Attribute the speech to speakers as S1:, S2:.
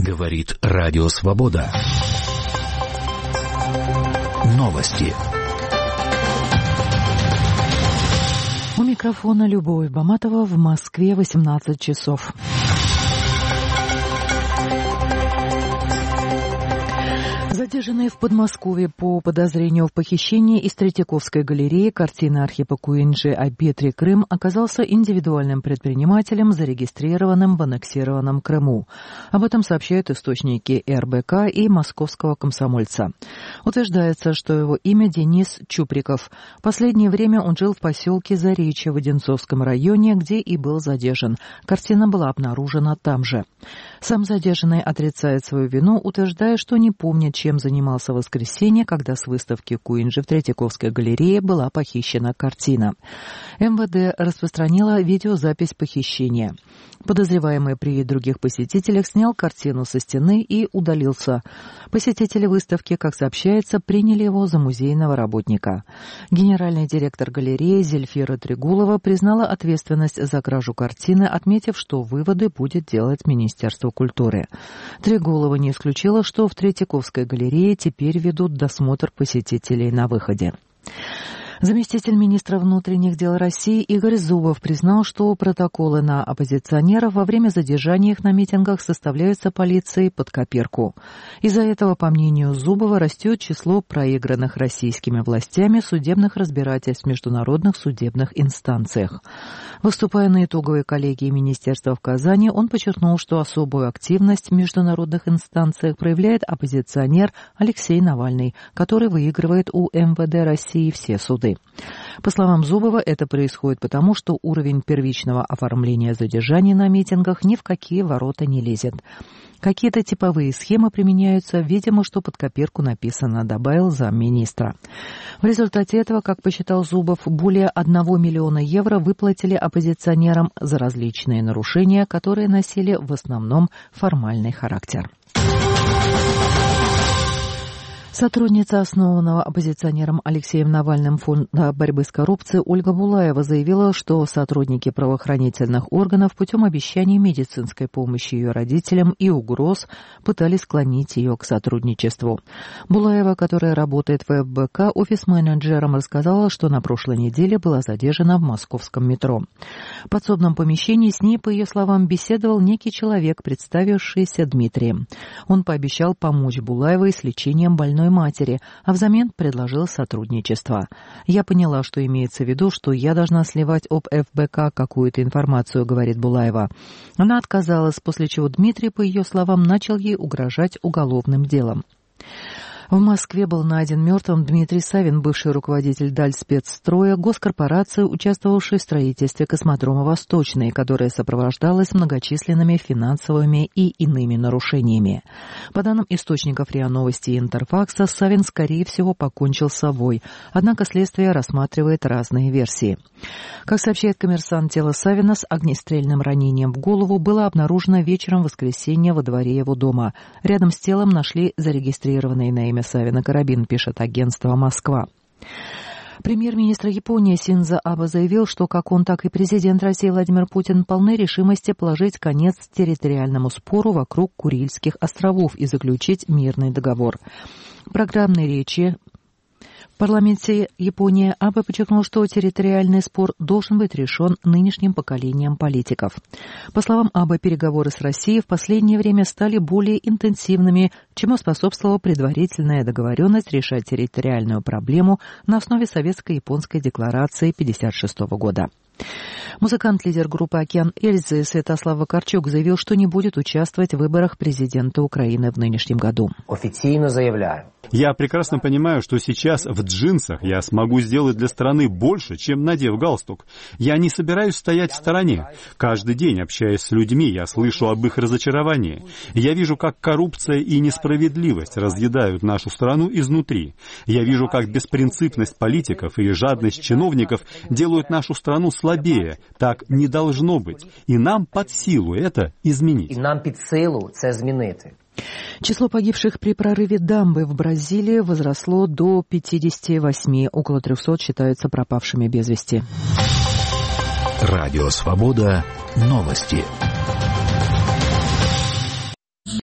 S1: Говорит Радио Свобода. Новости.
S2: У микрофона Любовь Баматова. В Москве 18 часов. Задержанный в Подмосковье по подозрению в похищении из Третьяковской галереи картины Архипа Куинджи о Петре Крым оказался индивидуальным предпринимателем, зарегистрированным в аннексированном Крыму. Об этом сообщают источники РБК и московского комсомольца. Утверждается, что его имя Денис Чуприков. В последнее время он жил в поселке Заречье в Одинцовском районе, где и был задержан. Картина была обнаружена там же. Сам задержанный отрицает свою вину, утверждая, что не помнит, чем занимался в воскресенье, когда с выставки Куинджи в Третьяковской галерее была похищена картина. МВД распространила видеозапись похищения. Подозреваемый при других посетителях снял картину со стены и удалился. Посетители выставки, как сообщается, приняли его за музейного работника. Генеральный директор галереи Зельфира Трегулова признала ответственность за кражу картины, отметив, что выводы будет делать Министерство культуры. Трегулова не исключила, что в Третьяковской галерее теперь ведут досмотр посетителей на выходе. Заместитель министра внутренних дел России Игорь Зубов признал, что протоколы на оппозиционеров во время задержания их на митингах составляются полицией под копирку. Из-за этого, по мнению Зубова, растет число проигранных российскими властями судебных разбирательств в международных судебных инстанциях. Выступая на итоговой коллегии министерства в Казани, он подчеркнул, что особую активность в международных инстанциях проявляет оппозиционер Алексей Навальный, который выигрывает у МВД России все суды. По словам Зубова, это происходит потому, что уровень первичного оформления задержаний на митингах ни в какие ворота не лезет. Какие-то типовые схемы применяются, видимо, что под копирку написано, добавил замминистра. В результате этого, как посчитал Зубов, более 1 миллиона евро выплатили оппозиционерам за различные нарушения, которые носили в основном формальный характер. Сотрудница основанного оппозиционером Алексеем Навальным фонда борьбы с коррупцией Ольга Булаева заявила, что сотрудники правоохранительных органов путем обещаний медицинской помощи ее родителям и угроз пытались склонить ее к сотрудничеству. Булаева, которая работает в ФБК, офис-менеджером, рассказала, что на прошлой неделе была задержана в московском метро. В подсобном помещении с ней, по ее словам, беседовал некий человек, представившийся Дмитрием. Он пообещал помочь Булаевой с лечением больной матери, а взамен предложил сотрудничество. Я поняла, что имеется в виду, что я должна сливать об ФБК какую-то информацию, говорит Булаева. Она отказалась, после чего Дмитрий, по ее словам, начал ей угрожать уголовным делом. В Москве был найден мертвым Дмитрий Савин, бывший руководитель Дальспецстроя, госкорпорации, участвовавшей в строительстве космодрома «Восточный», которое сопровождалось многочисленными финансовыми и иными нарушениями. По данным источников РИА Новости и Интерфакса, Савин, скорее всего, покончил с собой, однако следствие рассматривает разные версии. Как сообщает «Коммерсант», тело Савина с огнестрельным ранением в голову было обнаружено вечером воскресенья во дворе его дома. Рядом с телом нашли зарегистрированный на имя Савина карабин, пишет агентство «Москва». Премьер-министр Японии Синдзо Абе заявил, что как он, так и президент России Владимир Путин полны решимости положить конец территориальному спору вокруг Курильских островов и заключить мирный договор. В программной речи в парламенте Японии Абе подчеркнул, что территориальный спор должен быть решен нынешним поколением политиков. По словам Абе, переговоры с Россией в последнее время стали более интенсивными, чему способствовала предварительная договоренность решать территориальную проблему на основе советско-японской декларации 1956 года. Музыкант-лидер группы «Океан Эльзы» Святослав Вакарчук заявил, что не будет участвовать в выборах президента Украины в нынешнем году.
S3: Официально заявляю.
S4: Я прекрасно понимаю, что сейчас в джинсах я смогу сделать для страны больше, чем надев галстук. Я не собираюсь стоять в стороне. Каждый день, общаясь с людьми, я слышу об их разочаровании. Я вижу, как коррупция и несправедливость разъедают нашу страну изнутри. Я вижу, как беспринципность политиков и жадность чиновников делают нашу страну слабее. Так не должно быть. И нам под силу это изменить.
S3: И нам під силу це змінити.
S2: Число погибших при прорыве дамбы в Бразилии возросло до 58. Около 300 считаются пропавшими без вести.
S1: Радио Свобода. Новости.